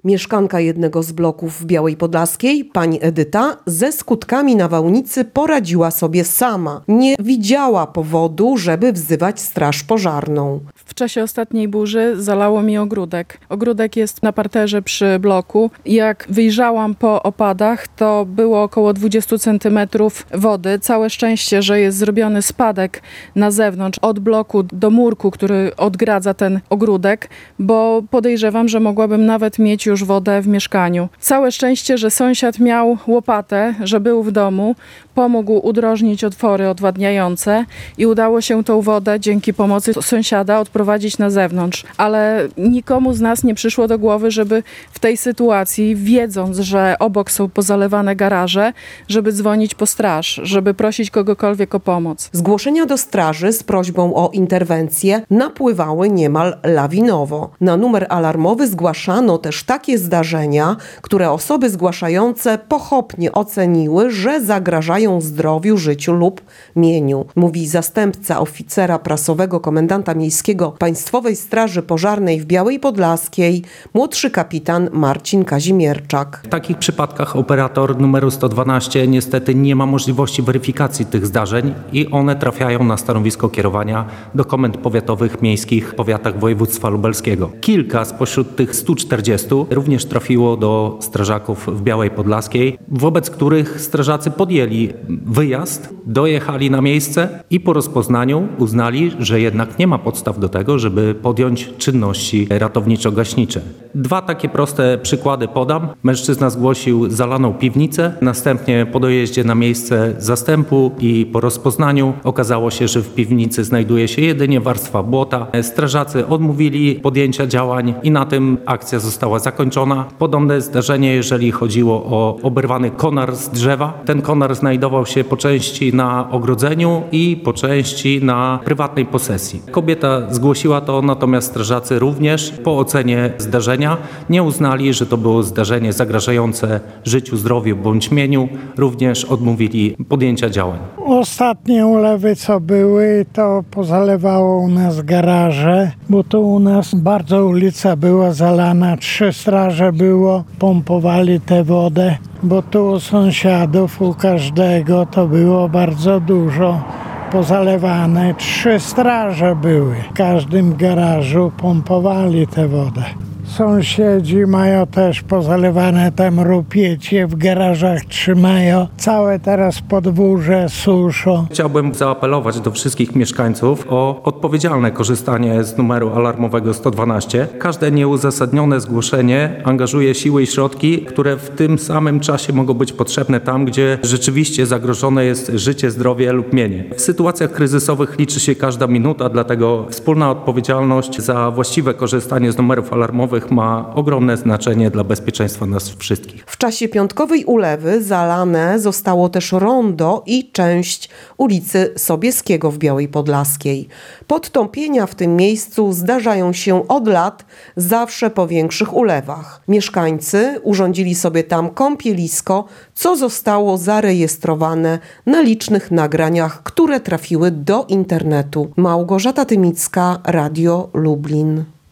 Mieszkanka jednego z bloków w Białej Podlaskiej, pani Edyta, ze skutkami nawałnicy poradziła sobie sama. Nie widziała powodu, żeby wzywać straż pożarną. W czasie ostatniej burzy zalało mi ogródek. Ogródek jest na parterze przy bloku. Jak wyjrzałam po opadach, to było około 20 cm wody. Całe szczęście, że jest zrobiony spadek na zewnątrz od bloku do murku, który odgradza ten ogródek, bo podejrzewam, że mogłabym nawet mieć już wodę w mieszkaniu. Całe szczęście, że sąsiad miał łopatę, że był w domu, pomógł udrożnić otwory odwadniające i udało się tą wodę dzięki pomocy sąsiada odprowadzić na zewnątrz. Ale nikomu z nas nie przyszło do głowy, żeby w tej sytuacji, wiedząc, że obok są pozalewane garaże, żeby dzwonić po straż, żeby prosić kogokolwiek o pomoc. Zgłoszenia do straży z prośbą o interwencję napływały niemal lawinowo. Na numer alarmowy zgłaszano też takie zdarzenia, które osoby zgłaszające pochopnie oceniły, że zagrażają zdrowiu, życiu lub mieniu. Mówi zastępca oficera prasowego komendanta miejskiego Państwowej Straży Pożarnej w Białej Podlaskiej, młodszy kapitan Marcin Kazimierczak. W takich przypadkach operator numeru 112 niestety nie ma możliwości weryfikacji tych zdarzeń i one trafiają na stanowisko kierowania do komend powiatowych, miejskich w powiatach województwa lubelskiego. Kilka spośród tych 140 również trafiło do strażaków w Białej Podlaskiej, wobec których strażacy podjęli wyjazd, dojechali na miejsce i po rozpoznaniu uznali, że jednak nie ma podstaw do tego, żeby podjąć czynności ratowniczo-gaśnicze. Dwa takie proste przykłady podam. Mężczyzna zgłosił zalaną piwnicę, następnie po dojeździe na miejsce zastępu i po rozpoznaniu okazało się, że w piwnicy znajduje się jedynie warstwa błota. Strażacy odmówili podjęcia działań i na tym akcja została zakończona. Podobne zdarzenie, jeżeli chodziło o oberwany konar z drzewa. Ten konar znajdował się po części na ogrodzeniu i po części na prywatnej posesji. Kobieta zgłosiła to, natomiast strażacy również po ocenie zdarzenia nie uznali, że to było zdarzenie zagrażające życiu, zdrowiu bądź mieniu. Również odmówili podjęcia działań. Ostatnie ulewy, co były, to pozalewało u nas garaże, bo tu u nas bardzo ulica była zalana, 3 straże było, pompowali tę wodę, bo tu u sąsiadów, u każdego to było bardzo dużo pozalewane. 3 straże były. W każdym garażu pompowali tę wodę. Sąsiedzi mają też pozalewane tam rupiecie, w garażach trzymają. Całe teraz podwórze suszą. Chciałbym zaapelować do wszystkich mieszkańców o odpowiedzialne korzystanie z numeru alarmowego 112. Każde nieuzasadnione zgłoszenie angażuje siły i środki, które w tym samym czasie mogą być potrzebne tam, gdzie rzeczywiście zagrożone jest życie, zdrowie lub mienie. W sytuacjach kryzysowych liczy się każda minuta, dlatego wspólna odpowiedzialność za właściwe korzystanie z numerów alarmowych ma ogromne znaczenie dla bezpieczeństwa nas wszystkich. W czasie piątkowej ulewy zalane zostało też rondo i część ulicy Sobieskiego w Białej Podlaskiej. Podtąpienia w tym miejscu zdarzają się od lat, zawsze po większych ulewach. Mieszkańcy urządzili sobie tam kąpielisko, co zostało zarejestrowane na licznych nagraniach, które trafiły do internetu. Małgorzata Tymicka, Radio Lublin.